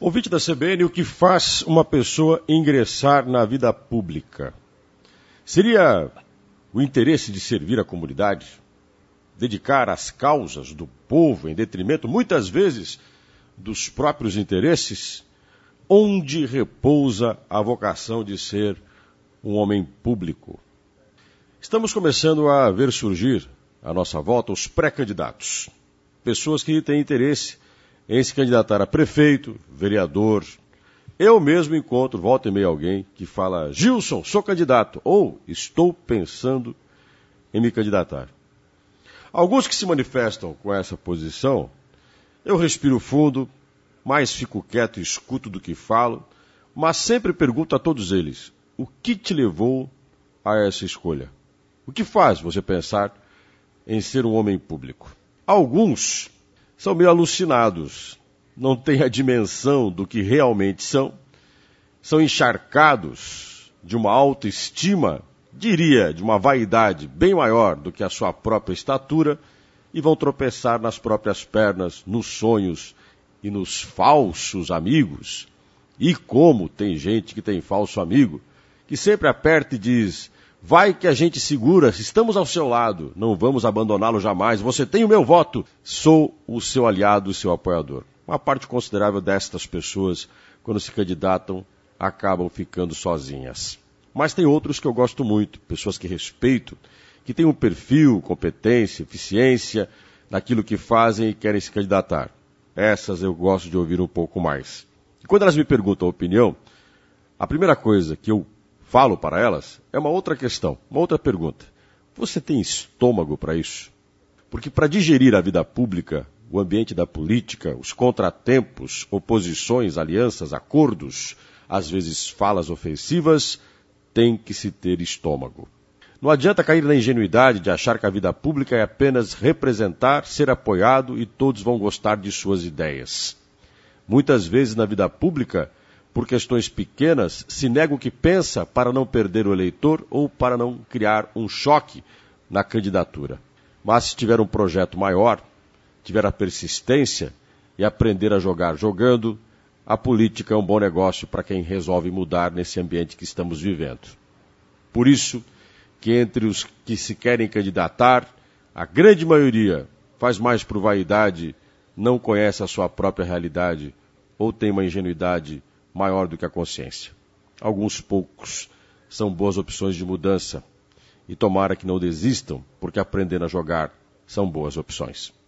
Ouvinte da CBN, o que faz uma pessoa ingressar na vida pública? Seria o interesse de servir a comunidade? Dedicar às causas do povo em detrimento, muitas vezes, dos próprios interesses? Onde repousa a vocação de ser um homem público? Estamos começando a ver surgir à nossa volta os pré-candidatos. Pessoas que têm interesse em se candidatar a prefeito, vereador. Eu mesmo encontro, volta e meia, alguém que fala: Gilson, sou candidato, ou estou pensando em me candidatar. Alguns que se manifestam com essa posição, eu respiro fundo, mais fico quieto e escuto do que falo, mas sempre pergunto a todos eles: o que te levou a essa escolha? O que faz você pensar em ser um homem público? Alguns são meio alucinados, não têm a dimensão do que realmente são encharcados de uma autoestima, diria, de uma vaidade bem maior do que a sua própria estatura e vão tropeçar nas próprias pernas, nos sonhos e nos falsos amigos. E como tem gente que tem falso amigo, que sempre aperta e diz: vai que a gente segura, estamos ao seu lado, não vamos abandoná-lo jamais, você tem o meu voto, sou o seu aliado, o seu apoiador. Uma parte considerável destas pessoas, quando se candidatam, acabam ficando sozinhas. Mas tem outros que eu gosto muito, pessoas que respeito, que têm um perfil, competência, eficiência naquilo que fazem e querem se candidatar. Essas eu gosto de ouvir um pouco mais. E quando elas me perguntam a opinião, a primeira coisa que eu falo para elas é uma outra questão, uma outra pergunta. Você tem estômago para isso? Porque para digerir a vida pública, o ambiente da política, os contratempos, oposições, alianças, acordos, às vezes falas ofensivas, tem que se ter estômago. Não adianta cair na ingenuidade de achar que a vida pública é apenas representar, ser apoiado e todos vão gostar de suas ideias. Muitas vezes na vida pública, por questões pequenas, se nega o que pensa para não perder o eleitor ou para não criar um choque na candidatura. Mas se tiver um projeto maior, tiver a persistência e aprender a jogar jogando, a política é um bom negócio para quem resolve mudar nesse ambiente que estamos vivendo. Por isso que entre os que se querem candidatar, a grande maioria faz mais por vaidade, não conhece a sua própria realidade ou tem uma ingenuidade maior do que a consciência. Alguns poucos são boas opções de mudança e tomara que não desistam, porque aprendendo a jogar são boas opções.